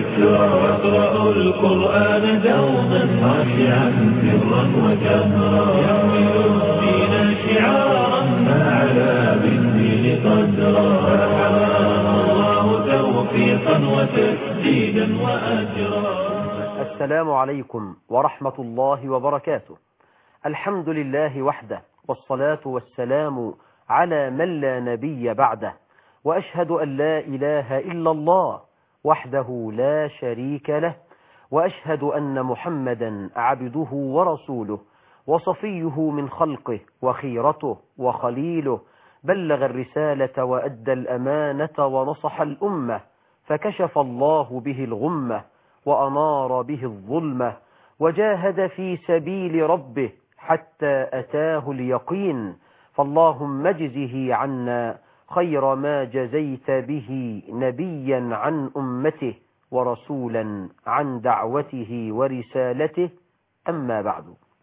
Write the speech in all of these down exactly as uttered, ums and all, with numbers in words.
ذكرى واقرأوا القرآن دوما خاشعا سرا وجهرا يحمل الدين شعارا فعلى بالدين قدرا فحماه الله توفيقا وتسديدا وأجرا. السلام عليكم ورحمة الله وبركاته. الحمد لله وحده، والصلاة والسلام على من لا نبي بعده، وأشهد أن لا إله إلا الله وحده لا شريك له، وأشهد أن محمدا عبده ورسوله وصفيه من خلقه وخيرته وخليله، بلغ الرسالة وأدى الأمانة ونصح الأمة، فكشف الله به الغمة وأنار به الظلمة، وجاهد في سبيل ربه حتى أتاه اليقين. فاللهم اجزه عنا خير ما جزيت به نبيا عن أمته ورسولا عن دعوته ورسالته. أما بعد،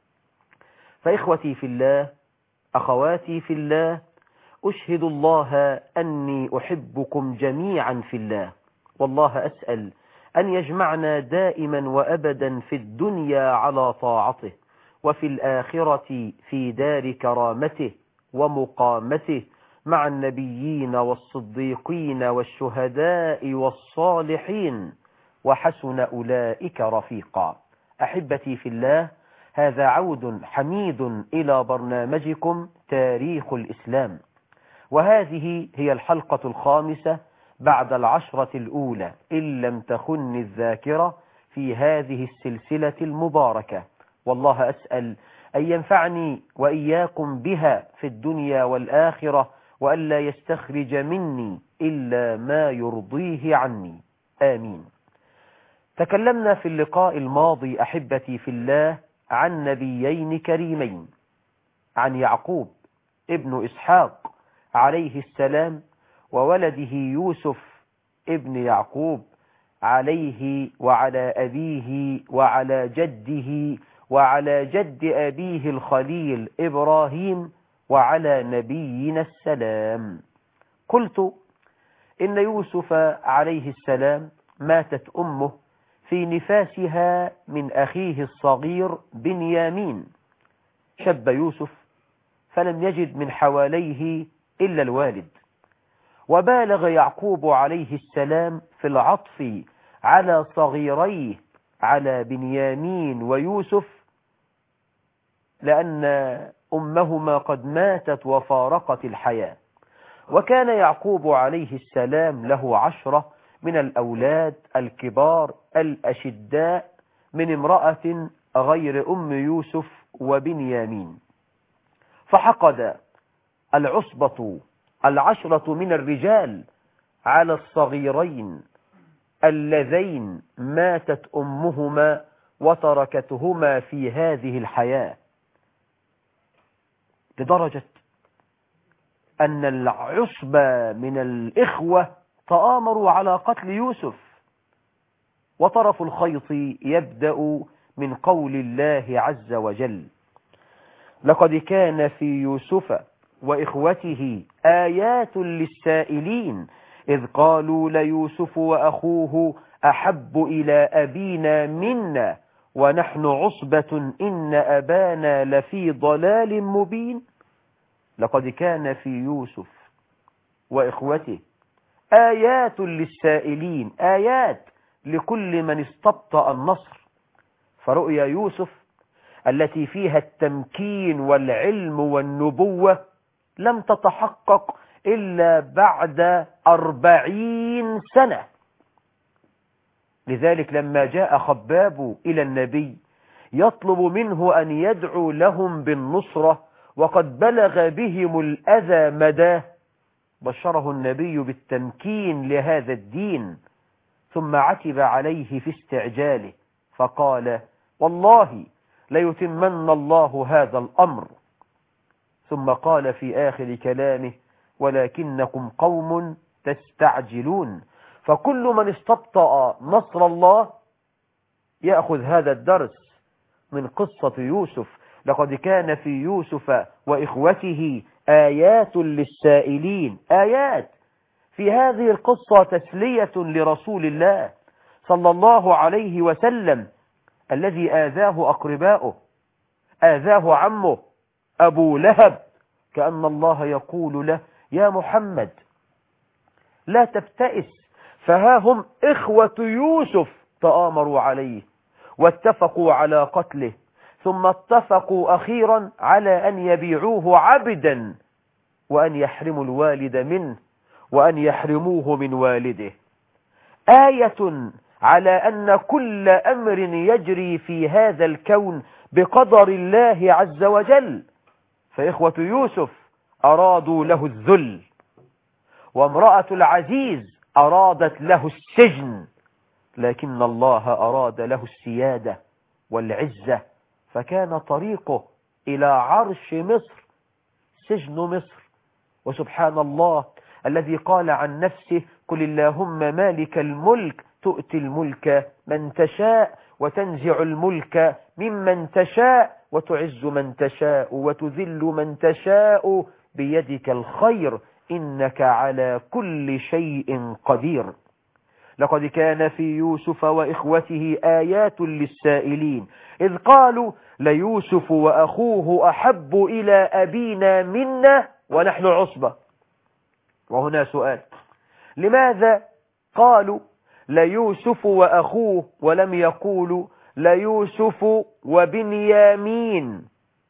فإخوتي في الله، أخواتي في الله، أشهد الله أني أحبكم جميعا في الله، والله أسأل أن يجمعنا دائما وأبدا في الدنيا على طاعته، وفي الآخرة في دار كرامته ومقامته مع النبيين والصديقين والشهداء والصالحين، وحسن أولئك رفيقا. أحبتي في الله، هذا عود حميد إلى برنامجكم تاريخ الإسلام، وهذه هي الحلقة الخامسة بعد العشرة الأولى إن لم تخن الذاكرة في هذه السلسلة المباركة، والله أسأل أن ينفعني وإياكم بها في الدنيا والآخرة، وألا يستخرج مني إلا ما يرضيه عني، آمين. تكلمنا في اللقاء الماضي أحبتي في الله عن نبيين كريمين، عن يعقوب ابن إسحاق عليه السلام، وولده يوسف ابن يعقوب عليه وعلى أبيه وعلى جده وعلى جد أبيه الخليل إبراهيم وعلى نبينا السلام. قلت إن يوسف عليه السلام ماتت أمه في نفاسها من أخيه الصغير بنيامين. شب يوسف فلم يجد من حواليه إلا الوالد، وبالغ يعقوب عليه السلام في العطف على صغيريه على بنيامين ويوسف، لأن أمهما قد ماتت وفارقت الحياة، وكان يعقوب عليه السلام له عشرة من الأولاد الكبار الأشداء من امرأة غير أم يوسف وبنيامين، فحقد العصبة العشرة من الرجال على الصغيرين اللذين ماتت أمهما وتركتهما في هذه الحياة، لدرجة أن العصبة من الإخوة تآمروا على قتل يوسف. وطرف الخيط يبدأ من قول الله عز وجل: لقد كان في يوسف وإخوته آيات للسائلين إذ قالوا ليوسف وأخوه أحب إلى أبينا منا ونحن عصبة إن أبانا لفي ضلال مبين. لقد كان في يوسف وإخوته آيات للسائلين، آيات لكل من استبطأ النصر. فرؤيا يوسف التي فيها التمكين والعلم والنبوة لم تتحقق إلا بعد أربعين سنة. لذلك لما جاء خباب إلى النبي يطلب منه أن يدعو لهم بالنصرة وقد بلغ بهم الأذى مداه، بشره النبي بالتمكين لهذا الدين، ثم عتب عليه في استعجاله فقال: والله ليتمن الله هذا الأمر. ثم قال في آخر كلامه: ولكنكم قوم تستعجلون. فكل من استبطأ نصر الله يأخذ هذا الدرس من قصة يوسف. لقد كان في يوسف وإخوته آيات للسائلين، آيات في هذه القصة تسلية لرسول الله صلى الله عليه وسلم الذي آذاه أقرباؤه، آذاه عمه أبو لهب، كأن الله يقول له يا محمد لا تبتئس، فها هم إخوة يوسف تآمروا عليه واتفقوا على قتله، ثم اتفقوا أخيرا على أن يبيعوه عبدا وأن يحرموا الوالد منه وأن يحرموه من والده. آية على أن كل أمر يجري في هذا الكون بقدر الله عز وجل. فإخوة يوسف أرادوا له الذل، وامرأة العزيز أرادت له السجن، لكن الله أراد له السيادة والعزة، فكان طريقه إلى عرش مصر سجن مصر. وسبحان الله الذي قال عن نفسه قل اللهم مالك الملك تؤتي الملك من تشاء وتنزع الملك ممن تشاء وتعز من تشاء وتذل من تشاء بيدك الخير إنك على كل شيء قدير. لقد كان في يوسف وإخوته آيات للسائلين إذ قالوا ليوسف وأخوه أحب إلى أبينا منا ونحن عصبة. وهنا سؤال، لماذا قالوا ليوسف وأخوه ولم يقولوا ليوسف وبنيامين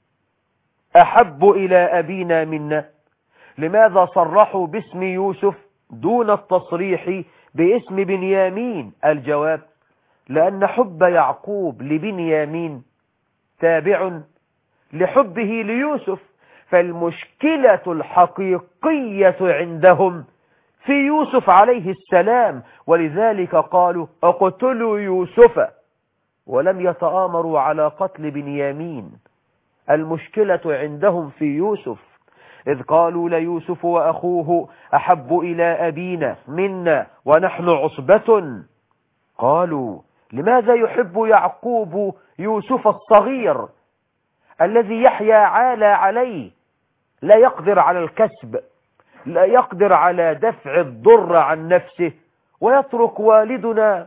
أحب إلى أبينا منا؟ لماذا صرحوا باسم يوسف دون التصريح باسم بنيامين؟ الجواب لأن حب يعقوب لبنيامين تابع لحبه ليوسف، فالمشكلة الحقيقية عندهم في يوسف عليه السلام، ولذلك قالوا اقتلوا يوسف ولم يتآمروا على قتل بنيامين. المشكلة عندهم في يوسف إذ قالوا ليوسف وأخوه أحب إلى أبينا منا ونحن عصبة. قالوا لماذا يحب يعقوب يوسف الصغير الذي يحيا عالى عليه، لا يقدر على الكسب، لا يقدر على دفع الضر عن نفسه، ويترك والدنا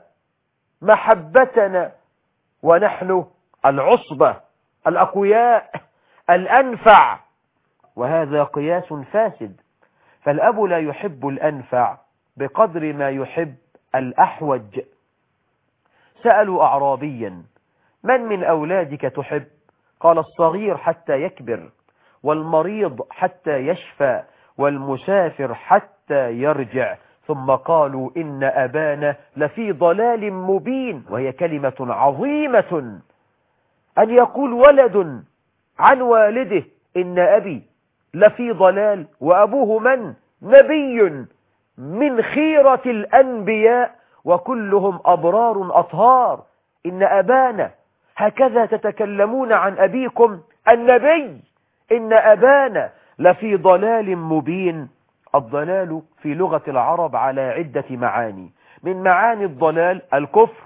محبتنا ونحن العصبة الأقوياء الأنفع؟ وهذا قياس فاسد، فالأب لا يحب الأنفع بقدر ما يحب الأحوج. سألوا أعرابيا من من أولادك تحب؟ قال الصغير حتى يكبر، والمريض حتى يشفى، والمسافر حتى يرجع. ثم قالوا إن أبانا لفي ضلال مبين، وهي كلمة عظيمة أن يقول ولد عن والده إن أبي لفي ضلال، وأبوه من؟ نبي من خيرة الأنبياء وكلهم أبرار أطهار. إن أبانا، هكذا تتكلمون عن أبيكم النبي، إن أبانا لفي ضلال مبين. الضلال في لغة العرب على عدة معاني، من معاني الضلال الكفر،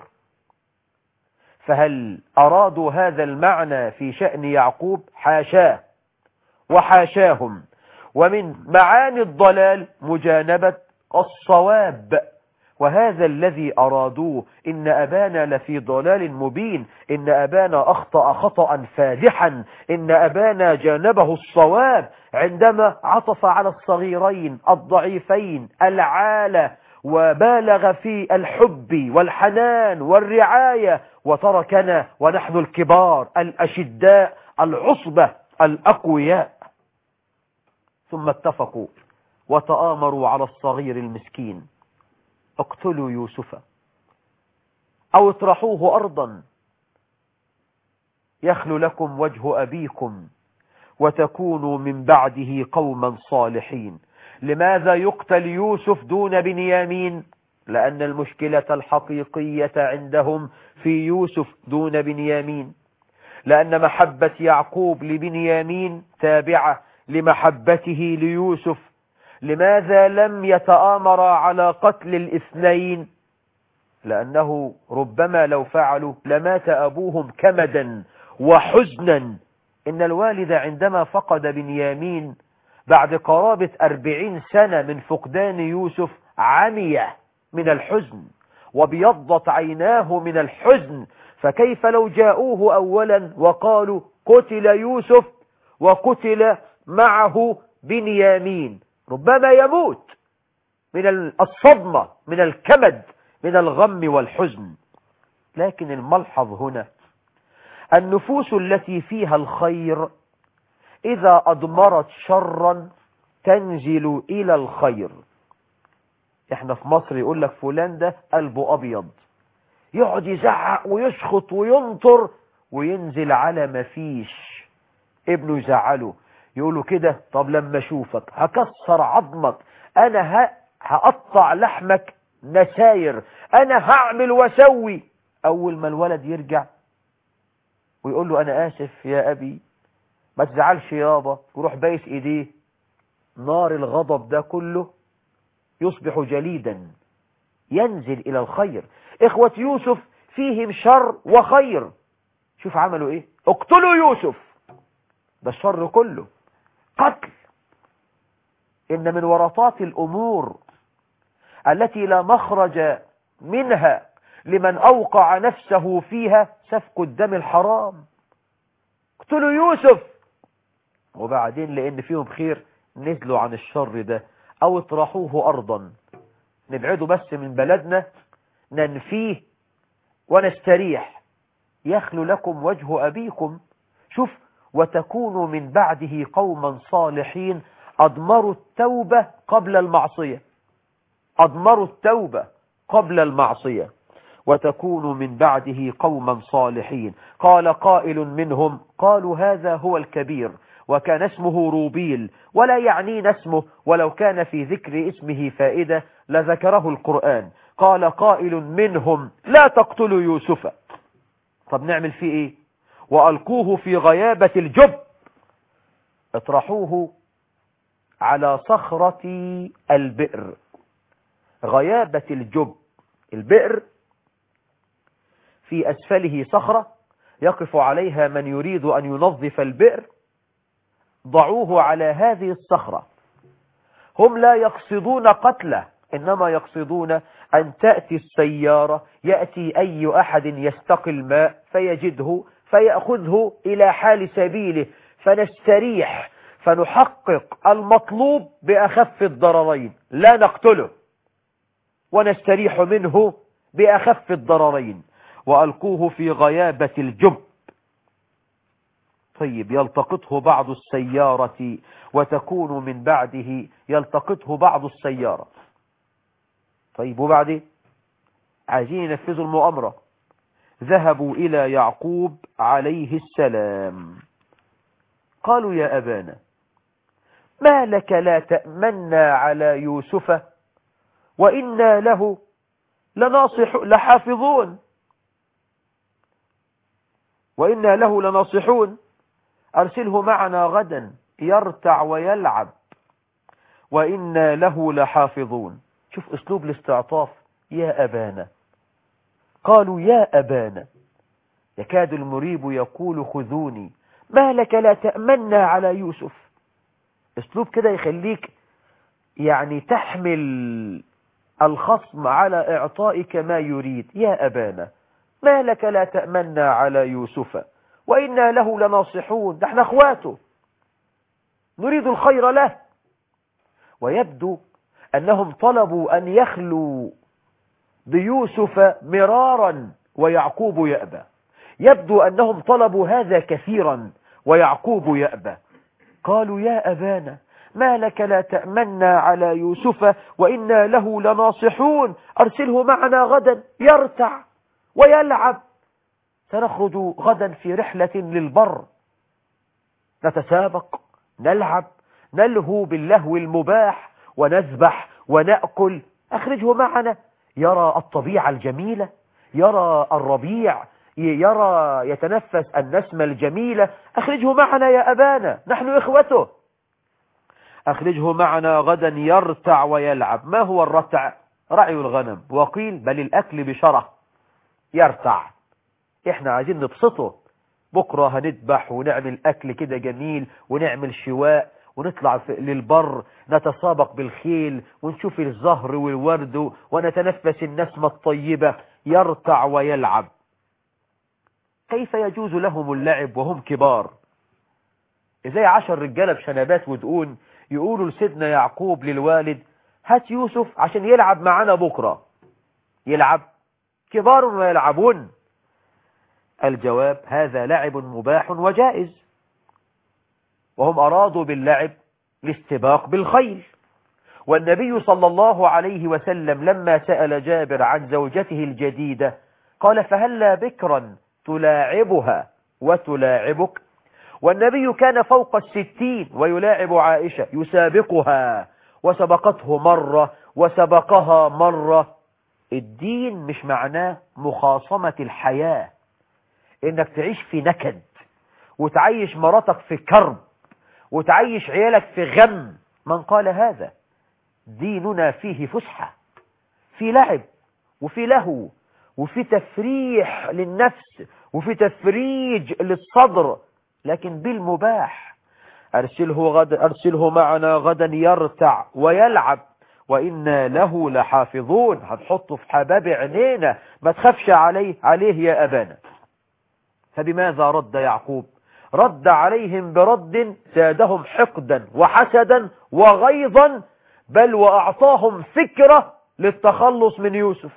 فهل أرادوا هذا المعنى في شأن يعقوب؟ حاشاه وحاشاهم. ومن معاني الضلال مجانبة الصواب، وهذا الذي أرادوه. إن أبانا لفي ضلال مبين، إن أبانا أخطأ خطأ فادحا، إن أبانا جانبه الصواب عندما عطف على الصغيرين الضعيفين العالة، وبالغ في الحب والحنان والرعاية، وتركنا ونحن الكبار الأشداء العصبة الأقوياء. ثم اتفقوا وتآمروا على الصغير المسكين، اقتلوا يوسف أو اطرحوه أرضا يخلو لكم وجه أبيكم وتكونوا من بعده قوما صالحين. لماذا يقتل يوسف دون بنيامين؟ لأن المشكلة الحقيقية عندهم في يوسف دون بنيامين، لأن محبة يعقوب لبنيامين تابعة لمحبته ليوسف. لماذا لم يتآمر على قتل الاثنين؟ لأنه ربما لو فعلوا لمات أبوهم كمدا وحزنا. إن الوالد عندما فقد بنيامين بعد قرابة أربعين سنة من فقدان يوسف عمي من الحزن، وابيضت عيناه من الحزن، فكيف لو جاءوه أولا وقالوا قتل يوسف وقتل معه بنيامين؟ ربما يموت من الصدمة، من الكمد، من الغم والحزن. لكن الملحظ هنا النفوس التي فيها الخير إذا أضمرت شرا تنزل إلى الخير. احنا في مصر يقول لك فلان ده قلبه أبيض، يقعد يزعق ويشخط وينطر وينزل على ما فيش. ابنه يزعله يقوله كده، طب لما اشوفك هكسر عظمك، انا هقطع لحمك نساير، انا هعمل واسوي. اول ما الولد يرجع ويقول له انا اسف يا ابي، ما تزعلش يابا، وروح بايس ايديه، نار الغضب ده كله يصبح جليدا، ينزل الى الخير. اخوة يوسف فيهم شر وخير. شوف عملوا ايه، اقتلوا يوسف، ده الشر كله قتل. ان من ورطات الامور التي لا مخرج منها لمن اوقع نفسه فيها سفك الدم الحرام. اقتلوا يوسف، وبعدين لان فيهم خير نزلوا عن الشر ده، او اطرحوه ارضا، نبعده بس من بلدنا، ننفيه ونستريح، يخلو لكم وجه أبيكم. شوف، وتكونوا من بعده قوما صالحين. أضمروا التوبة قبل المعصية، أضمروا التوبة قبل المعصية. وتكونوا من بعده قوما صالحين. قال قائل منهم، قالوا هذا هو الكبير، وكان اسمه روبيل، ولا يعنين اسمه، ولو كان في ذكر اسمه فائدة لذكره القرآن. قال قائل منهم لا تقتلوا يوسف. طب نعمل فيه ايه؟ وألقوه في غيابة الجب، اطرحوه على صخرة البئر. غيابة الجب، البئر في أسفله صخرة يقف عليها من يريد أن ينظف البئر، ضعوه على هذه الصخرة. هم لا يقصدون قتله، إنما يقصدون أن تأتي السيارة، يأتي أي أحد يستقي الماء فيجده فيأخذه إلى حال سبيله، فنستريح، فنحقق المطلوب بأخف الضررين، لا نقتله ونستريح منه بأخف الضررين. وألقوه في غيابة الجب. طيب، يلتقطه بعض السيارة، وتكون من بعده يلتقطه بعض السيارة. طيب وبعدين عايزين ينفذوا المؤامرة. ذهبوا إلى يعقوب عليه السلام، قالوا يا أبانا ما لك لا تأمنا على يوسف وإنا له لناصح لحافظون وإنا له لناصحون أرسله معنا غدا يرتع ويلعب وإنا له لحافظون. شوف أسلوب الاستعطاف، يا أبانا. قالوا يا أبانا، يكاد المريب يقول خذوني، ما لك لا تأمنا على يوسف. أسلوب كده يخليك يعني تحمل الخصم على إعطائك ما يريد. يا أبانا ما لك لا تأمنا على يوسف وإنا له لناصحون، نحن أخواته نريد الخير له. ويبدو أنهم طلبوا أن يخلوا بيوسف مرارا ويعقوب يأبى. يبدو أنهم طلبوا هذا كثيرا ويعقوب يأبى. قالوا يا أبانا ما لك لا تأمنا على يوسف وإنا له لناصحون أرسله معنا غدا يرتع ويلعب. سنخرج غدا في رحلة للبر، نتسابق، نلعب، نلهو باللهو المباح، ونذبح ونأكل. أخرجه معنا يرى الطبيعة الجميلة، يرى الربيع، يرى يتنفس النسمة الجميلة. أخرجه معنا يا أبانا، نحن إخوته. أخرجه معنا غدا يرتع ويلعب. ما هو الرتع؟ رعي الغنم، وقيل بل الأكل بشره. يرتع، إحنا عايزين نبسطه، بكرة هنذبح ونعمل أكل كده جميل ونعمل شواء ونطلع للبر نتسابق بالخيل ونشوف الزهر والورد ونتنفس النسمة الطيبة، يرتع ويلعب. كيف يجوز لهم اللعب وهم كبار؟ زي عشر رجالة بشنبات ودقون يقولوا لسيدنا يعقوب للوالد هات يوسف عشان يلعب معنا بكرة. يلعب؟ كبار ويلعبون. الجواب هذا لعب مباح وجائز، وهم أرادوا باللعب الاستباق بالخيل. والنبي صلى الله عليه وسلم لما سأل جابر عن زوجته الجديدة قال فهلا بكرا تلاعبها وتلاعبك؟ والنبي كان فوق الستين ويلاعب عائشة، يسابقها، وسبقته مرة وسبقها مرة. الدين مش معناه مخاصمة الحياة، انك تعيش في نكد وتعيش مراتك في كرب وتعيش عيالك في غم. من قال هذا؟ ديننا فيه فسحة، في لعب وفي لهو وفي تفريح للنفس وفي تفريج للصدر، لكن بالمباح. أرسله, غدا أرسله معنا غدا يرتع ويلعب وإنا له لحافظون. هنحطه في حباب عينينا، ما تخافش عليه عليه يا أبانا. فبماذا رد يعقوب؟ رد عليهم برد زادهم حقدا وحسدا وغيظا، بل وأعطاهم فكرة للتخلص من يوسف.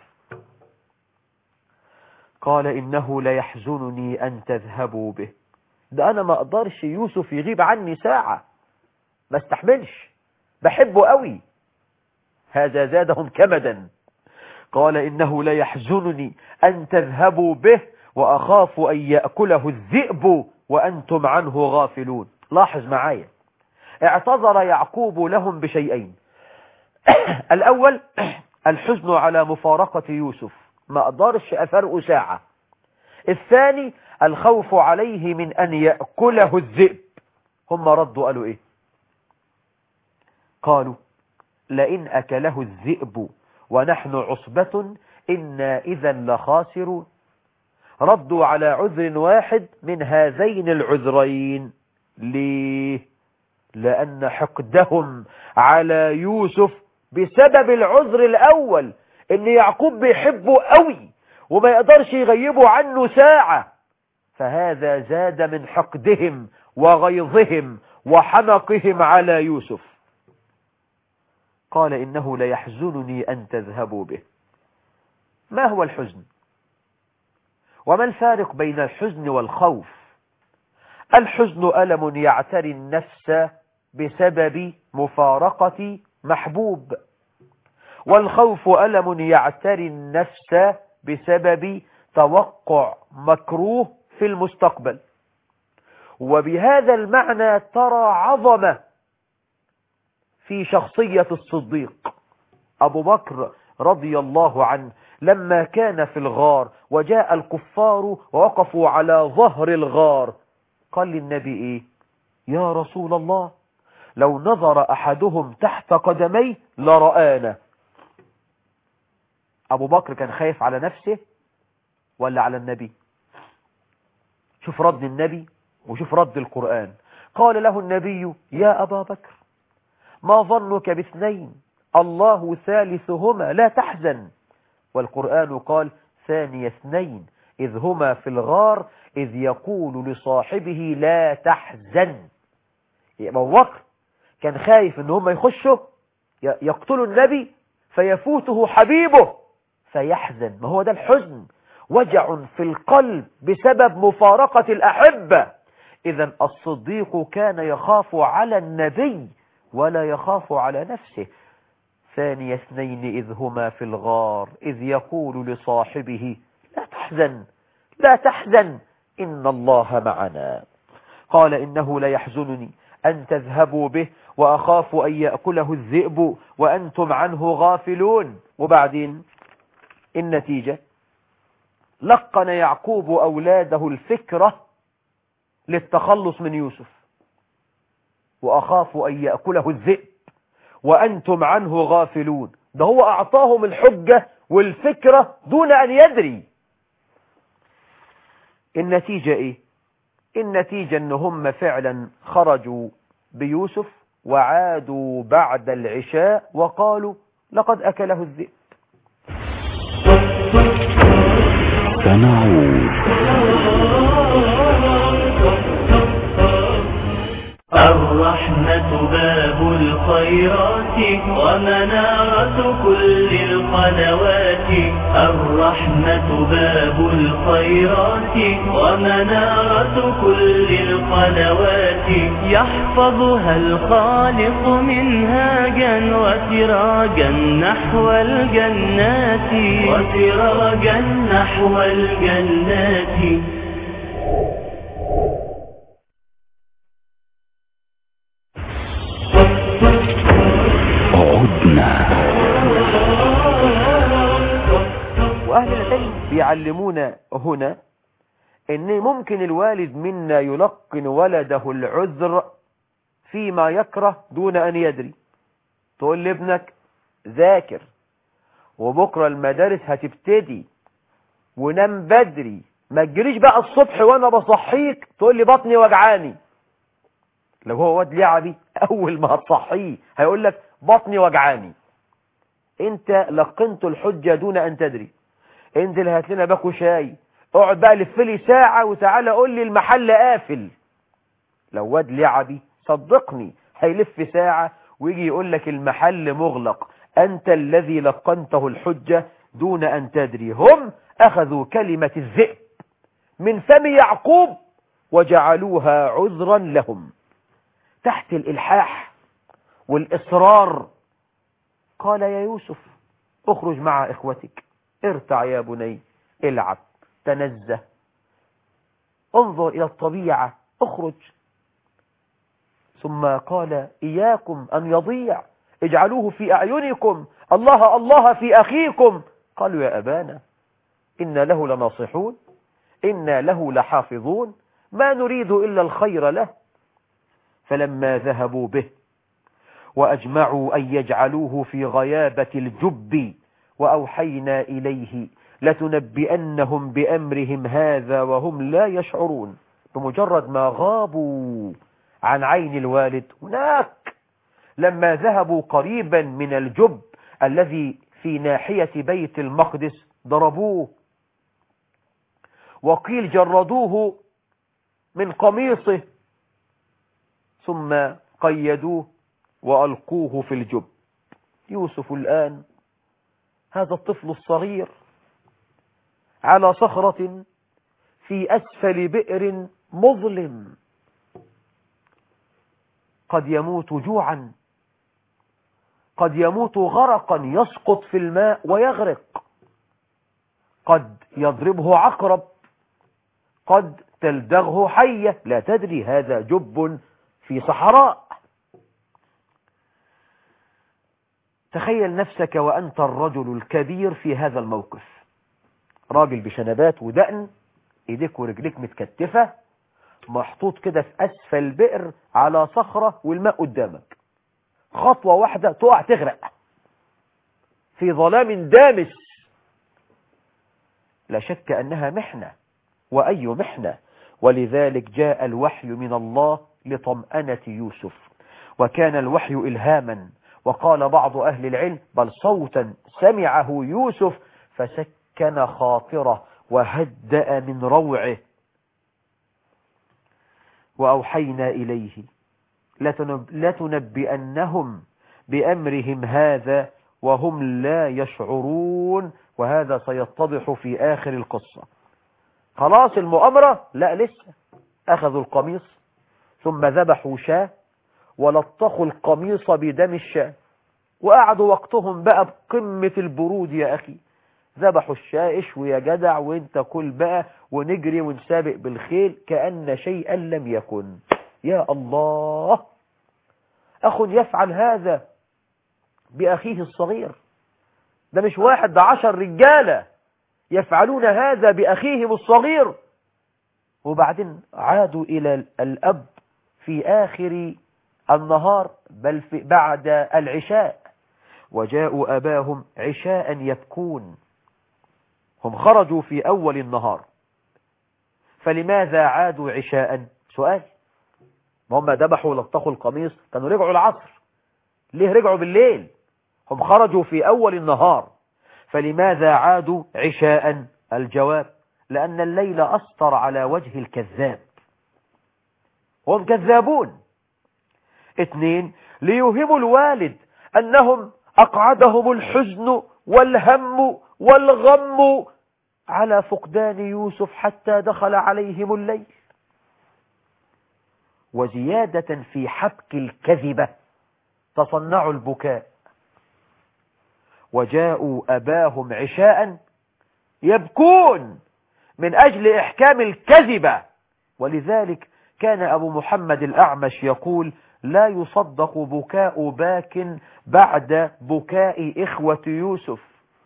قال إنه ليحزنني أن تذهبوا به. ده أنا ما أقدرش يوسف يغيب عني ساعة، ما استحملش، بحبه قوي. هذا زادهم كمدا. قال إنه ليحزنني أن تذهبوا به وأخاف أن يأكله الذئب وأنتم عنه غافلون. لاحظ معايا، اعتذر يعقوب لهم بشيئين. الأول الحزن على مفارقة يوسف، ما أقدرش أفرقه ساعة. الثاني الخوف عليه من أن يأكله الذئب. هم ردوا قالوا إيه؟ قالوا لئن أكله الذئب ونحن عصبة إنا إذا لخاسرون. ردوا على عذر واحد من هذين العذرين. ليه؟ لأن حقدهم على يوسف بسبب العذر الأول، إن يعقوب بيحبه قوي وما يقدرش يغيبه عنه ساعة، فهذا زاد من حقدهم وغيظهم وحنقهم على يوسف. قال إنه ليحزنني أن تذهبوا به. ما هو الحزن؟ وما الفارق بين الحزن والخوف؟ الحزن ألم يعتري النفس بسبب مفارقة محبوب، والخوف ألم يعتري النفس بسبب توقع مكروه في المستقبل. وبهذا المعنى ترى عظمة في شخصية الصديق أبو بكر رضي الله عنه، لما كان في الغار وجاء الكفار ووقفوا على ظهر الغار، قال للنبي إيه؟ يا رسول الله لو نظر أحدهم تحت قدمي لرآنا. أبو بكر كان خايف على نفسه ولا على النبي؟ شوف رد النبي وشوف رد القرآن. قال له النبي يا أبا بكر ما ظنك باثنين الله ثالثهما لا تحزن. والقرآن قال ثاني اثنين إذ هما في الغار إذ يقول لصاحبه لا تحزن. أبو بكر كان خايف ان هم يخشوا يقتلوا النبي فيفوته حبيبه فيحزن. ما هو ده الحزن، وجع في القلب بسبب مفارقة الأحبة. إذن الصديق كان يخاف على النبي ولا يخاف على نفسه. ثاني اثنين إذ هما في الغار إذ يقول لصاحبه لا تحزن لا تحزن إن الله معنا. قال إنه ليحزنني أن تذهبوا به وأخاف أن يأكله الذئب وأنتم عنه غافلون. وبعدين النتيجة لقن يعقوب أولاده الفكرة للتخلص من يوسف. وأخاف أن يأكله الذئب وأنتم عنه غافلون. ده هو أعطاهم الحجة والفكرة دون أن يدري. النتيجة إيه؟ النتيجة أن هم فعلا خرجوا بيوسف وعادوا بعد العشاء وقالوا لقد أكله الذئب. سنعود. الرحمة باب الخيرات ومنارة كل القنوات. الرحمة باب الخيرات ومنارة كل القنوات. يحفظها الخالق منهاجا وسراجا نحو الجنات. وسراجا نحو الجنات. وأهل العلم بيعلمونا هنا إن ممكن الوالد منا يلقن ولده العذر فيما يكره دون أن يدري. تقول لابنك ذاكر وبكرة المدارس هتبتدي ونام بدري، ما تجريش بقى الصبح وانا بصحيك تقول لي بطني وجعاني. لو هو واد لعبي اول ما هتصحيه هيقول لك بطني وجعاني. انت لقنت الحجة دون ان تدري. انزل هات لنا باكو شاي، اقعد بقى لف لي ساعة وتعالى قول لي المحل قافل. لو واد لعبي صدقني هيلف ساعة ويجي يقول لك المحل مغلق. انت الذي لقنته الحجة دون ان تدري. هم اخذوا كلمة الذئب من فم يعقوب وجعلوها عذرا لهم. تحت الالحاح والاصرار قال يا يوسف اخرج مع اخوتك، ارتع يا بني، العب، تنزه، انظر الى الطبيعة، اخرج. ثم قال اياكم ان يضيع، اجعلوه في اعينكم، الله الله في اخيكم. قالوا يا ابانا إنا له لناصحون، إنا له لحافظون، ما نريد إلا الخير له. فلما ذهبوا به وأجمعوا أن يجعلوه في غيابة الجب وأوحينا إليه لتنبئنهم بأمرهم هذا وهم لا يشعرون. بمجرد ما غابوا عن عين الوالد هناك، لما ذهبوا قريبا من الجب الذي في ناحية بيت المقدس ضربوه، وقيل جردوه من قميصه ثم قيدوه وألقوه في الجب. يوسف الآن هذا الطفل الصغير على صخرة في أسفل بئر مظلم، قد يموت جوعا، قد يموت غرقا يسقط في الماء ويغرق، قد يضربه عقرب، قد تلدغه حية، لا تدري، هذا جب في صحراء. تخيل نفسك وأنت الرجل الكبير في هذا الموقف، راجل بشنبات ودقن، ايديك ورجليك متكتفة، محطوط كده في أسفل البئر على صخرة والماء قدامك، خطوة واحدة تقع تغرق في ظلام دامس. لا شك أنها محنة، وأي محنة. ولذلك جاء الوحي من الله لطمأنة يوسف، وكان الوحي إلهاما. وقال بعض أهل العلم بل صوتا سمعه يوسف فسكن خاطره وهدأ من روعه. وأوحينا إليه لتنبئنهم بأمرهم هذا وهم لا يشعرون. وهذا سيتضح في آخر القصة. خلاص المؤامرة؟ لا لسه. أخذوا القميص ثم ذبحوا شاة ولطخوا القميص بدم الشاة، وقعدوا وقتهم بقى بقمة البرود يا أخي. ذبحوا الشاة، اشوي يا جدع وانت كل بقى، ونجري ونسابق بالخيل كأن شيئا لم يكن. يا الله، أخ يفعل هذا بأخيه الصغير، ده مش واحد، ده عشر رجالة يفعلون هذا بأخيهم الصغير. وبعدين عادوا إلى الأب في آخر النهار، بل في بعد العشاء، وجاءوا أباهم عشاء يبكون. هم خرجوا في أول النهار، فلماذا عادوا عشاء؟ سؤال. ما هم ذبحوا ولطخوا القميص كانوا رجعوا العصر، ليه رجعوا بالليل؟ هم خرجوا في أول النهار، فلماذا عادوا عشاء؟ الجواب لأن الليل أسطر على وجه الكذاب، هم كذابون. اثنين، ليوهموا الوالد أنهم أقعدهم الحزن والهم والغم على فقدان يوسف حتى دخل عليهم الليل. وزيادة في حبك الكذبة تصنعوا البكاء، وجاءوا أباهم عشاء يبكون من أجل إحكام الكذبة. ولذلك كان أبو محمد الأعمش يقول: لا يصدق بكاء باك بعد بكاء إخوة يوسف.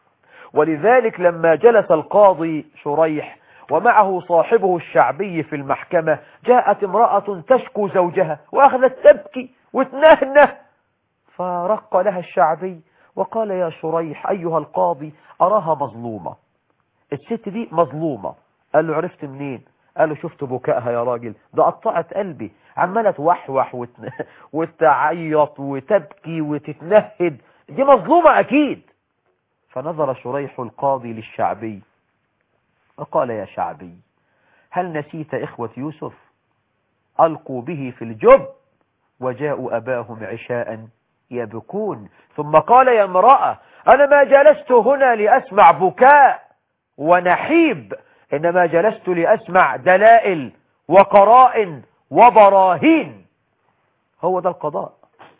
ولذلك لما جلس القاضي شريح ومعه صاحبه الشعبي في المحكمة، جاءت امرأة تشكو زوجها وأخذت تبكي وتنهنه، فرق لها الشعبي وقال: يا شريح أيها القاضي، أراها مظلومة، الست دي مظلومة. قال له: عرفت منين؟ قال له: شفت بكائها يا راجل، ده قطعت قلبي، عمالة توحوح وتن... وتعيط وتبكي وتتنهد، دي مظلومة أكيد. فنظر شريح القاضي للشعبي وقال: يا شعبي، هل نسيت إخوة يوسف؟ ألقوا به في الجب وجاءوا أباهم عشاء يبكون. ثم قال: يا امرأة، أنا ما جلست هنا لأسمع بكاء ونحيب، إنما جلست لأسمع دلائل وقرائن وبراهين. هو ده القضاء.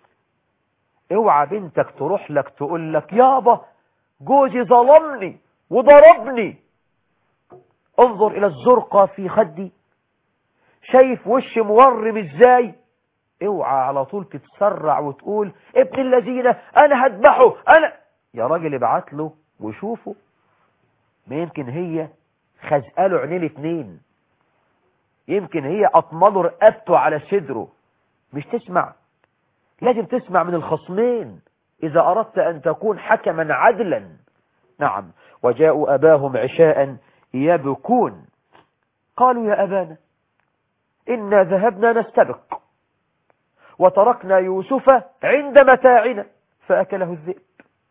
اوعى بنتك تروح لك تقول لك: يابا جوزي ظلمني وضربني، انظر إلى الزرقة في خدي، شايف وش مورم ازاي. اوعى على طول تتسرع وتقول: ابن الذين انا هذبحه انا. يا راجل ابعت له وشوفه، ما يمكن هي خزقاله عينيه الاتنين، يمكن هي اطمله رقبته على صدره. مش تسمع، لازم تسمع من الخصمين إذا أردت أن تكون حكما عدلا. نعم. وجاءوا أباهم عشاء يبكون، قالوا: يا أبانا، إنا ذهبنا نستبق وتركنا يوسف عند متاعنا فأكله الذئب.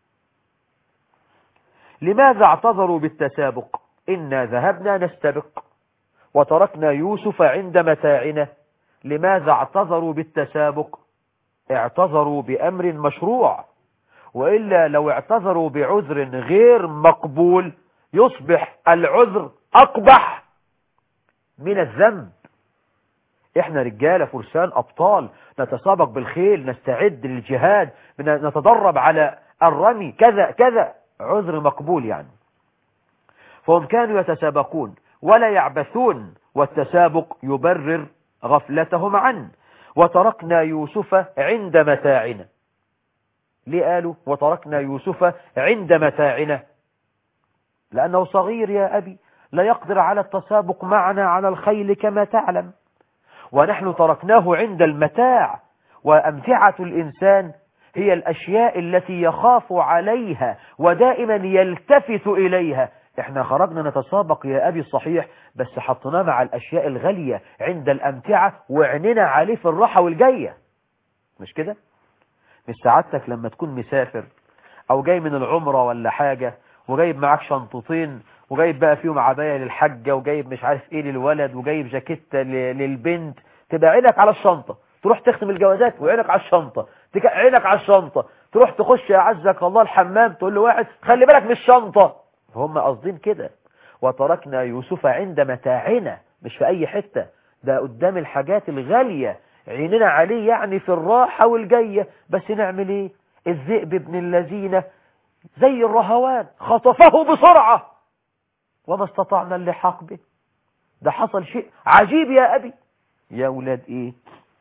لماذا اعتذروا بالتسابق؟ إنا ذهبنا نستبق وتركنا يوسف عند متاعنا. لماذا اعتذروا بالتسابق؟ اعتذروا بأمر مشروع، وإلا لو اعتذروا بعذر غير مقبول يصبح العذر أقبح من الذنب. احنا رجالة فرسان أبطال، نتسابق بالخيل، نستعد للجهاد، نتدرب على الرمي، كذا كذا، عذر مقبول يعني. فهم كانوا يتسابقون ولا يعبثون، والتسابق يبرر غفلتهم عنه. وتركنا يوسف عند متاعنا. ليه قالوا وتركنا يوسف عند متاعنا؟ لأنه صغير يا أبي، لا يقدر على التسابق معنا على الخيل كما تعلم، ونحن تركناه عند المتاع. وأمتعة الإنسان هي الأشياء التي يخاف عليها ودائما يلتفت إليها. احنا خرجنا نتسابق يا أبي صحيح، بس حطنا مع الأشياء الغالية عند الأمتعة وعننا عليه في الراحة والجاية، مش كده؟ مش سعادتك لما تكون مسافر أو جاي من العمرة ولا حاجة وجايب معاك شنطتين وجايب بقى فيهم عباية للحجة وجايب مش عارف ايه للولد وجايب جاكيتة للبنت، تبقى عينك على الشنطة، تروح تختم الجوازات وعينك على الشنطة، عينك على الشنطة، تروح تخش يا عزك الله الحمام تقول له واحد خلي بالك من الشنطة. هم قاصدين كده. وتركنا يوسف عند متاعنا، مش في أي حتة، ده قدام الحاجات الغالية عيننا عليه، يعني في الراحة والجاية. بس نعمل ايه؟ الذئب ابن الذين زي الرهوان خطفه بسرعة وما استطعنا اللحاق به. ده حصل شيء عجيب يا أبي. يا ولاد ايه؟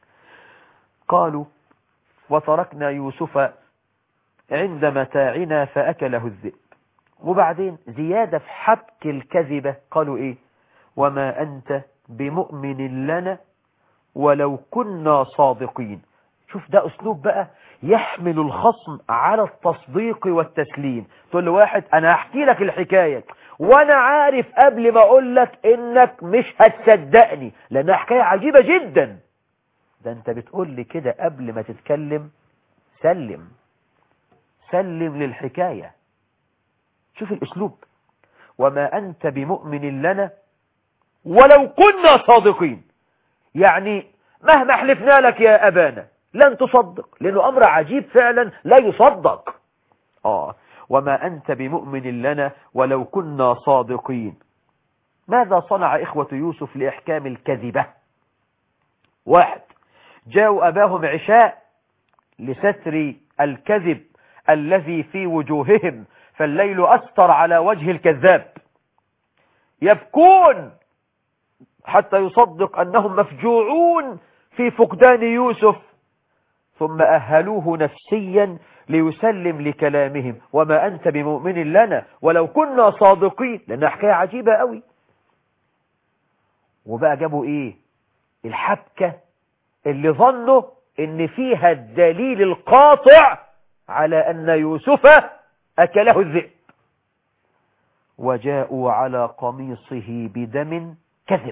قالوا وتركنا يوسف عند متاعنا فأكله الذئب. وبعدين زيادة في حبك الكذبة قالوا ايه؟ وما أنت بمؤمن لنا ولو كنا صادقين. شوف ده أسلوب بقى يحمل الخصم على التصديق والتسليم. تقول له واحد أنا هحكي لك الحكاية وأنا عارف قبل ما أقول لك إنك مش هتصدقني لأنها حكاية عجيبة جدا. ده انت بتقول لي كده قبل ما تتكلم سلم سلم للحكاية. شوف الاسلوب، وما انت بمؤمن لنا ولو كنا صادقين. يعني مهما حلفنا لك يا أبانا لن تصدق، لأنه أمر عجيب فعلا لا يصدق. آه وما أنت بمؤمن لنا ولو كنا صادقين. ماذا صنع إخوة يوسف لإحكام الكذبة؟ واحد، جاءوا أباهم عشاء لستر الكذب الذي في وجوههم، فالليل أستر على وجه الكذاب، يبكون حتى يصدق أنهم مفجوعون في فقدان يوسف، ثم أهلوه نفسيا ليسلم لكلامهم. وما أنت بمؤمن لنا ولو كنا صادقين، لأنها حكاية عجيبة قوي. وبقى جابوا إيه؟ الحبكة اللي ظنوا إن فيها الدليل القاطع على أن يوسف أكله الذئب. وجاءوا على قميصه بدم كذب،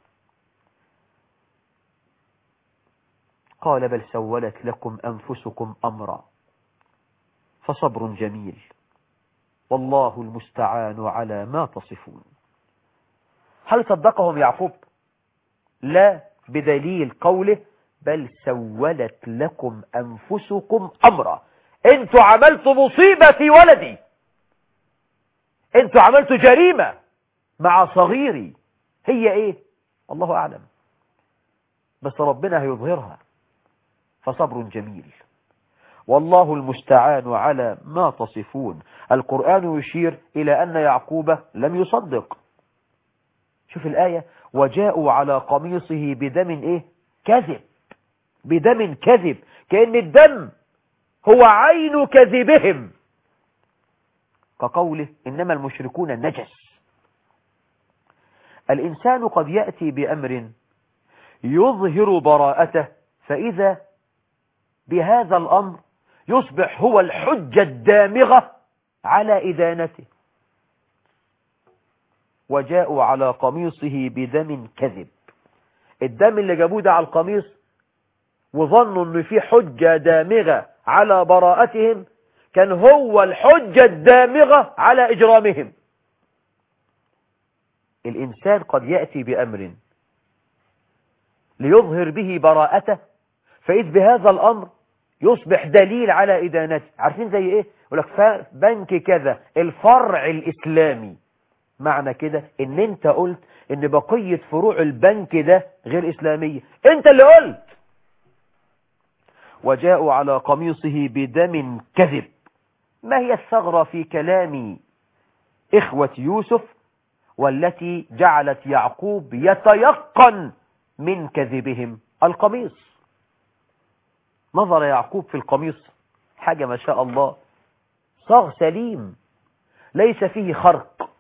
قال بل سولت لكم أنفسكم أمرا فصبر جميل والله المستعان على ما تصفون. هل صدقهم يعقوب؟ لا، بدليل قوله بل سولت لكم أنفسكم أمرا. انتوا عملتوا مصيبة في ولدي، انتوا عملتوا جريمة مع صغيري، هي ايه؟ الله أعلم، بس ربنا هيظهرها. فصبر جميل والله المستعان على ما تصفون. القرآن يشير إلى أن يعقوب لم يصدق. شوف الآية، وجاءوا على قميصه بدم إيه؟ كذب، بدم كذب، كأن الدم هو عين كذبهم، كقوله إنما المشركون النجس. الإنسان قد يأتي بأمر يظهر براءته، فإذا بهذا الأمر يصبح هو الحجة الدامغة على إدانته. وجاءوا على قميصه بدم كذب، الدم اللي جابوه ده على القميص وظنوا أنه في حجة دامغة على براءتهم، كان هو الحجة الدامغة على إجرامهم. الإنسان قد يأتي بأمر ليظهر به براءته، فإذ بهذا الأمر يصبح دليل على إدانته. عارفين زي إيه؟ يقول لك بنك كذا الفرع الإسلامي، معنى كده إن أنت قلت إن بقية فروع البنك ده غير إسلامية، أنت اللي قلت. وجاءوا على قميصه بدم كذب. ما هي الثغرة في كلام إخوة يوسف والتي جعلت يعقوب يتيقن من كذبهم؟ القميص. نظر يعقوب في القميص، حاجة ما شاء الله، صاغ سليم، ليس فيه خرق،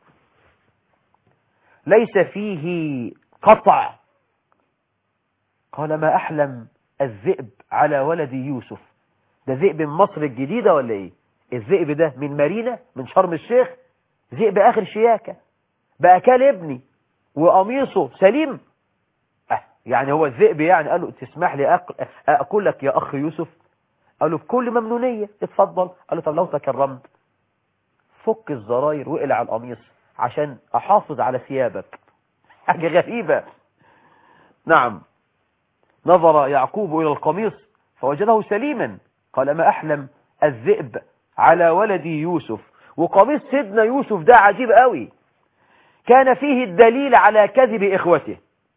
ليس فيه قطع. قال ما أحلم الذئب على ولد يوسف. ده ذئب من مصر الجديدة ولا إيه؟ الذئب ده من مارينا، من شرم الشيخ، ذئب آخر شياكة، بقى كال ابني وقميصه سليم. أه يعني هو الذئب يعني. قال له تسمح لي أكل أكلك يا أخ يوسف؟ قال له بكل ممنونية، اتفضل. قال له طب لو تكرمت فك الزراير واقلع على القميص عشان أحافظ على ثيابك. حاجة غريبة. نعم. نظر يعقوب إلى القميص فوجده سليما، قال ما أحلم الذئب على ولدي يوسف. وقميص سيدنا يوسف ده عجيب قوي، كان فيه الدليل على كذب إخوته،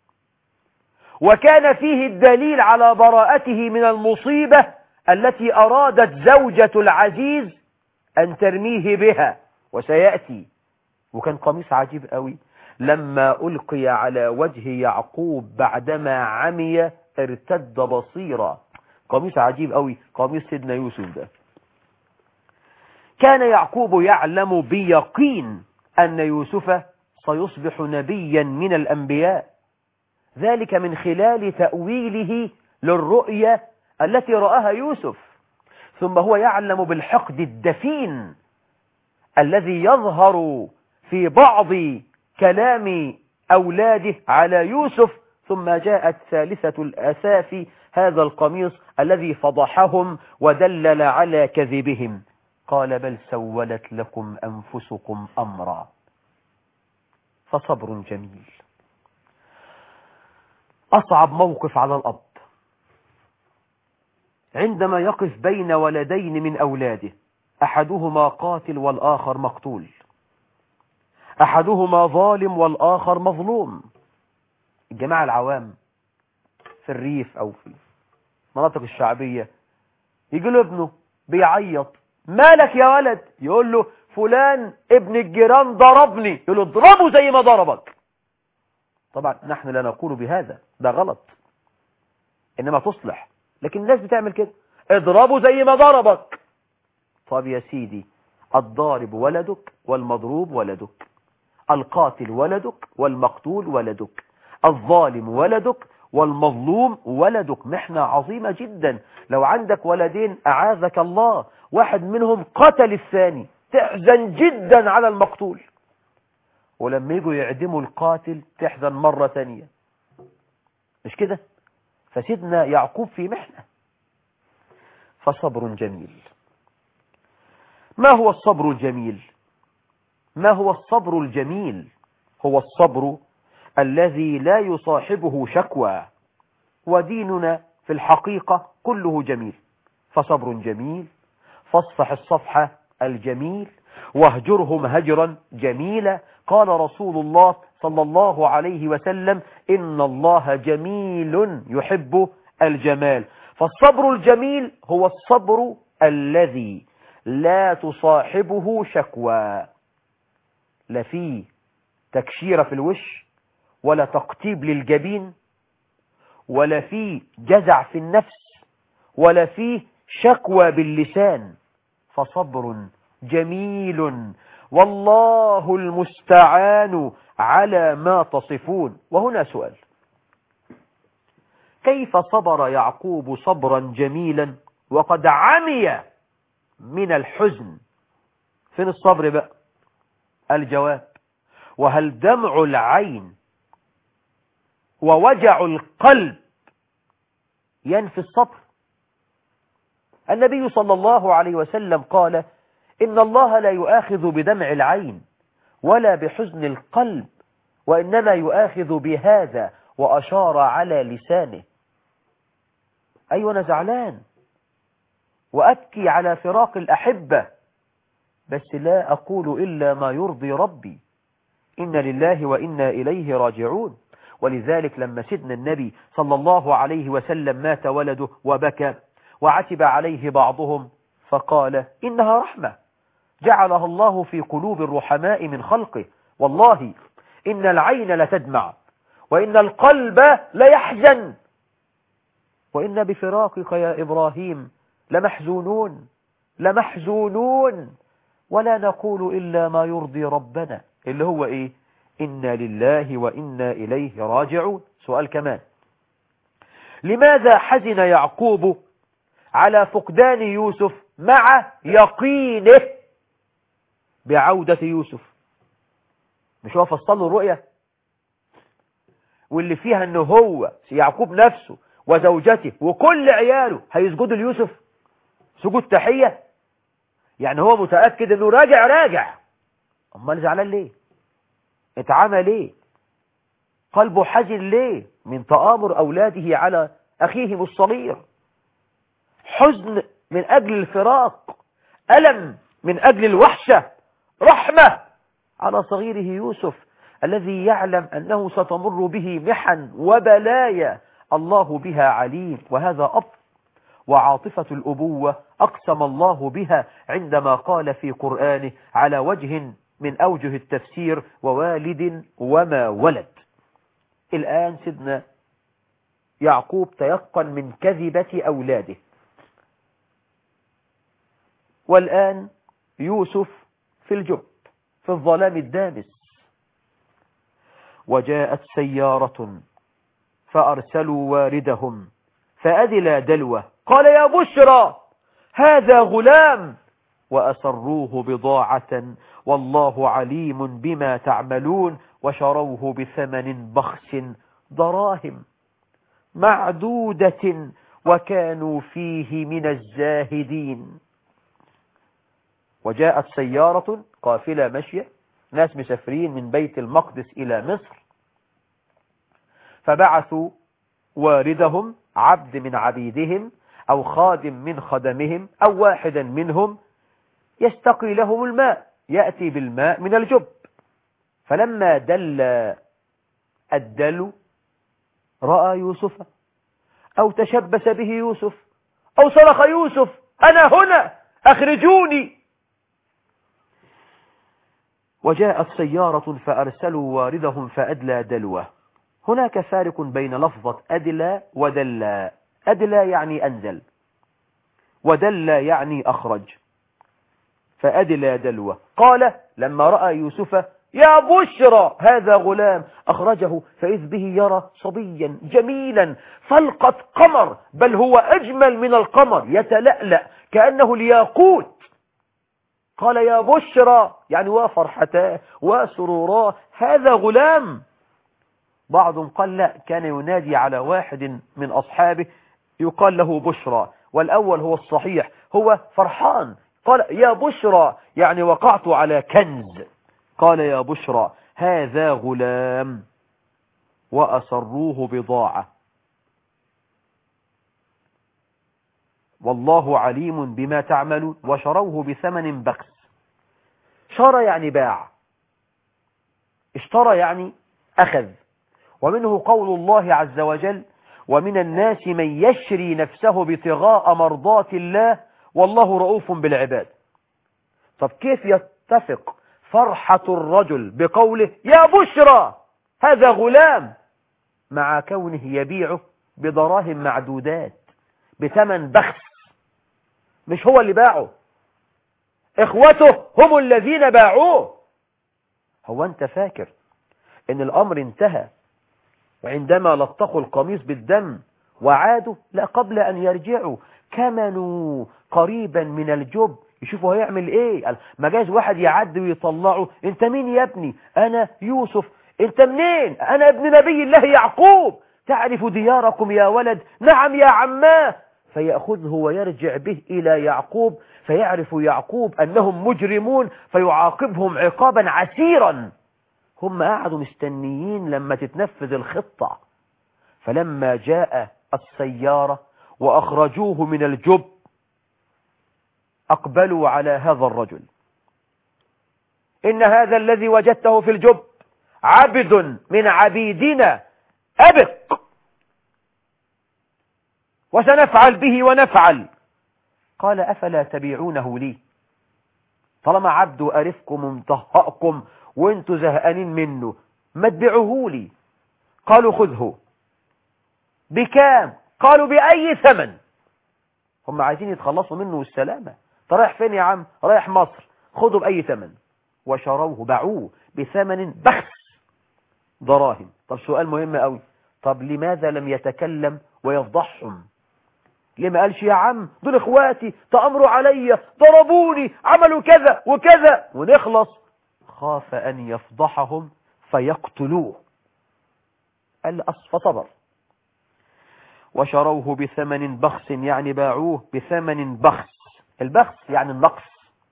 وكان فيه الدليل على براءته من المصيبة التي أرادت زوجة العزيز أن ترميه بها، وسيأتي. وكان قميص عجيب قوي، لما ألقي على وجه يعقوب بعدما عمي ارتد بصيرا. قميص عجيب قوي، قميص سيدنا يوسف ده. كان يعقوب يعلم بيقين أن يوسف سيصبح نبيا من الأنبياء، ذلك من خلال تأويله للرؤيا التي رآها يوسف. ثم هو يعلم بالحقد الدفين الذي يظهر في بعض كلام أولاده على يوسف. ثم جاءت ثالثة الأساف هذا القميص الذي فضحهم ودلل على كذبهم؟ قال بل سولت لكم أنفسكم أمرا فصبر جميل. أصعب موقف على الأب عندما يقف بين ولدين من أولاده، أحدهما قاتل والآخر مقتول، أحدهما ظالم والآخر مظلوم. الجماعة العوام في الريف أو في المناطق الشعبية يجي له ابنه بيعيط، مالك يا ولد؟ يقول له فلان ابن الجيران ضربني. يقول له اضربه زي ما ضربك. طبعا نحن لا نقول بهذا، ده غلط، إنما تصلح، لكن الناس بتعمل كده، اضربه زي ما ضربك. طب يا سيدي، الضارب ولدك والمضروب ولدك، القاتل ولدك والمقتول ولدك، الظالم ولدك والمظلوم ولدك. محنة عظيمة جدا. لو عندك ولدين أعاذك الله واحد منهم قتل الثاني، تحزن جدا على المقتول، ولما يجوا يعدموا القاتل تحزن مرة ثانية، مش كده؟ فسيدنا يعقوب في محنة. فصبر جميل. ما هو الصبر الجميل؟ ما هو الصبر الجميل؟ هو الصبر الذي لا يصاحبه شكوى. وديننا في الحقيقة كله جميل. فصبر جميل، فاصفح الصفح الجميل، واهجرهم هجرا جميلا. قال رسول الله صلى الله عليه وسلم إن الله جميل يحب الجمال. فالصبر الجميل هو الصبر الذي لا تصاحبه شكوى، لا فيه تكشيرة في الوش، ولا تقطيب للجبين، ولا فيه جزع في النفس، ولا فيه شكوى باللسان. فصبر جميل والله المستعان على ما تصفون. وهنا سؤال: كيف صبر يعقوب صبرا جميلا وقد عمي من الحزن؟ فين الصبر بقى؟ الجواب: وهل دمع العين ووجع القلب ينفي الصبر؟ النبي صلى الله عليه وسلم قال إن الله لا يؤاخذ بدمع العين ولا بحزن القلب، وإنما يؤاخذ بهذا، وأشار على لسانه. أيوة أنا زعلان وأبكي على فراق الأحبة، بس لا أقول إلا ما يرضي ربي، إن لله وإنا إليه راجعون. ولذلك لما سيدنا النبي صلى الله عليه وسلم مات ولده وبكى وعتب عليه بعضهم، فقال إنها رحمة جعلها الله في قلوب الرحماء من خلقه، والله إن العين لتدمع وإن القلب ليحزن وإن بفراقك يا إبراهيم لمحزونون لمحزونون ولا نقول إلا ما يرضي ربنا، اللي هو إيه؟ إنا لله وإنا إليه راجعون. سؤال كمان: لماذا حزن يعقوب على فقدان يوسف مع يقينه بعودة يوسف؟ مش هو فصل له الرؤية واللي فيها انه هو يعقوب نفسه وزوجته وكل عياله هيسجدوا ليوسف سجود تحية؟ يعني هو متأكد انه راجع راجع، امال زعلان ليه؟ اتعمى ليه؟ قلبه حزن ليه؟ من تآمر اولاده على اخيهم الصغير، حزن من اجل الفراق، ألم من اجل الوحشة، رحمة على صغيره يوسف الذي يعلم أنه ستمر به محن وبلايا الله بها عليم. وهذا أب، وعاطفة الأبوة أقسم الله بها عندما قال في قرآنه على وجه من أوجه التفسير: ووالد وما ولد. الآن سيدنا يعقوب تيقن من كذبة أولاده، والآن يوسف في الجب في الظلام الدامس. وجاءت سيارة فأرسلوا واردهم فأدلى دلوه قال يا بشرى هذا غلام، وأسروه بضاعة والله عليم بما تعملون، وشروه بثمن بخس دراهم معدودة وكانوا فيه من الزاهدين. وجاءت سيارة قافلة ماشية، ناس مسافرين من بيت المقدس إلى مصر، فبعثوا واردهم، عبد من عبيدهم أو خادم من خدمهم أو واحدا منهم يستقي لهم الماء، يأتي بالماء من الجب. فلما دل الدلو رأى يوسف أو تشبث به يوسف أو صرخ يوسف أنا هنا أخرجوني. وجاءت سيارة فأرسلوا واردهم فأدلى دلوه. هناك فارق بين لفظة أدلى ودلى. أدلى يعني أنزل، ودلى يعني أخرج. فأدلى دلوه. قال لما رأى يوسف يا بشرى هذا غلام، أخرجه فإذ به يرى صبيا جميلا فلقة قمر، بل هو أجمل من القمر يتلألأ كأنه الياقوت. قال يا بشرى يعني وفرحتاه وسروراه هذا غلام. بعضهم قال لا، كان ينادي على واحد من أصحابه يقال له بشرى، والأول هو الصحيح، هو فرحان. قال يا بشرى يعني وقعت على كنز. قال يا بشرى هذا غلام وأسروه بضاعة والله عليم بما تعملون وشروه بثمن بخس. شرى يعني باع، اشترى يعني أخذ. ومنه قول الله عز وجل ومن الناس من يشري نفسه ابتغاء مرضات الله والله رؤوف بالعباد. طب كيف يتفق فرحة الرجل بقوله يا بشرى هذا غلام مع كونه يبيعه بدراهم معدودات بثمن بخس؟ مش هو اللي باعه، اخوته هم الذين باعوه. هو انت فاكر ان الامر انتهى عندما لطخوا القميص بالدم وعادوا؟ لا، قبل ان يرجعوا كمنوا قريبا من الجب يشوفوا هيعمل ايه. ما جاش واحد يعدي ويطلعه انت مين يا ابني؟ انا يوسف. انت منين؟ انا ابن نبي الله يعقوب. تعرف دياركم يا ولد؟ نعم يا عماه. فيأخذه ويرجع به إلى يعقوب، فيعرف يعقوب أنهم مجرمون فيعاقبهم عقابا عسيرا. هم قعدوا مستنيين لما تتنفذ الخطة. فلما جاء السيارة وأخرجوه من الجب أقبلوا على هذا الرجل. إن هذا الذي وجدته في الجب عبد من عبيدنا أبق، وسنفعل به ونفعل. قال أفلا تبيعونه لي؟ طالما عبد أرفكم ومطهقكم وانتوا زهقانين منه ما تبيعوه لي. قالوا خذه. بكام؟ قالوا بأي ثمن؟ هم عايزين يتخلصوا منه والسلامة. رايح فين يا عم؟ رايح مصر. خذوا بأي ثمن. وشروه، باعوه بثمن بخس دراهم. طب سؤال مهم قوي، طب لماذا لم يتكلم ويفضحهم؟ ليه ما قالش يا عم دول اخواتي تأمروا علي ضربوني عملوا كذا وكذا ونخلص؟ خاف أن يفضحهم فيقتلوه. قال فصبر. وشروه بثمن بخس يعني باعوه بثمن بخس. البخس يعني النقص.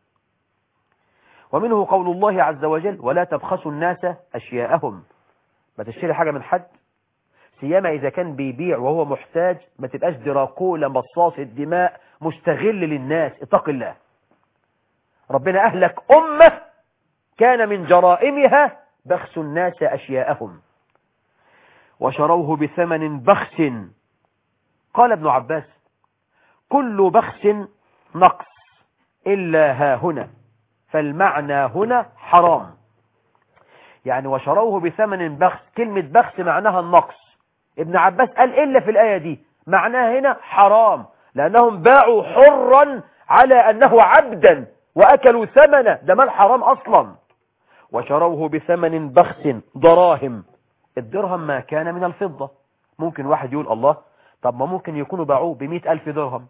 ومنه قول الله عز وجل ولا تبخسوا الناس أشياءهم. ما تشتري حاجة من حد سيما إذا كان بيبيع وهو محتاج، ما تبقاش دراكولا مصاص الدماء مستغل للناس. اتق الله. ربنا أهلك أمة كان من جرائمها بخس الناس أشياءهم. وشروه بثمن بخس. قال ابن عباس كل بخس نقص إلا ها هنا، فالمعنى هنا حرام. يعني وشروه بثمن بخس، كلمة بخس معناها النقص. ابن عباس قال إلا في الآية دي معناها هنا حرام، لأنهم باعوا حرا على أنه عبدا وأكلوا ثمنه، ده مال حرام أصلا. وشروه بثمن بخس دراهم. الدرهم ما كان من الفضة. ممكن واحد يقول الله، طب ما ممكن يكونوا باعوه بمئة ألف درهم،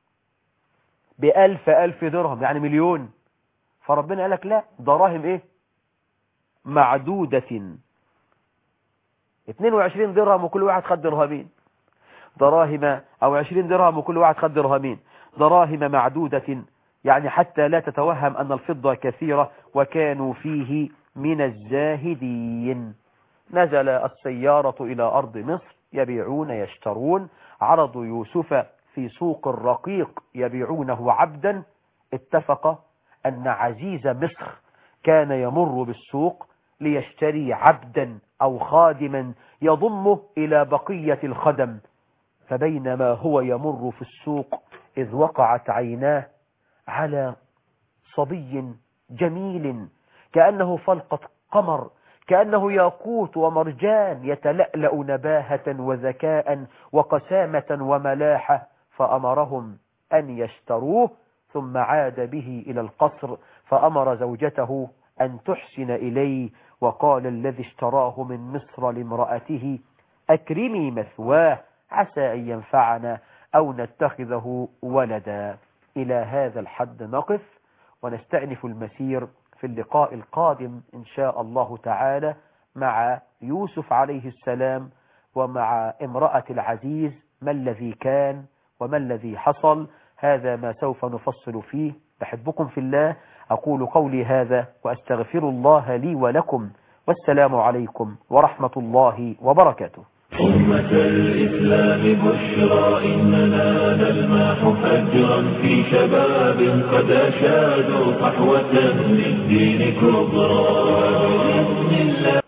بألف ألف درهم يعني مليون. فربنا قال لك لا، دراهم ايه معدودة، اثنين وعشرين درهم وكل واحد خد درهمين. دراهم أو عشرين درهم وكل واحد خد درهمين، دراهم معدودة، يعني حتى لا تتوهم أن الفضة كثيرة، وكانوا فيه من الزاهدين. نزل السيارة إلى أرض مصر يبيعون يشترون، عرضوا يوسف في سوق الرقيق يبيعونه عبدا. اتفق أن عزيز مصر كان يمر بالسوق ليشتري عبدا أو خادما يضمه إلى بقية الخدم، فبينما هو يمر في السوق إذ وقعت عيناه على صبي جميل كأنه فلقة قمر، كأنه ياقوت ومرجان، يتلألأ نباهة وذكاء وقسامة وملاحة، فأمرهم أن يشتروه، ثم عاد به إلى القصر فأمر زوجته أن تحسن إليه، وقال الذي اشتراه من مصر لامرأته أكرمي مثواه عسى أن ينفعنا أو نتخذه ولدا. إلى هذا الحد نقف، ونستأنف المسير في اللقاء القادم إن شاء الله تعالى مع يوسف عليه السلام ومع امرأة العزيز، ما الذي كان وما الذي حصل. هذا ما سوف نفصل فيه. بحبكم في الله، أقول قولي هذا وأستغفر الله لي ولكم، والسلام عليكم ورحمة الله وبركاته. أمة الإسلام بشرى إننا نلمح فجرا في شباب قد أشادوا صحوة للدين كبرى.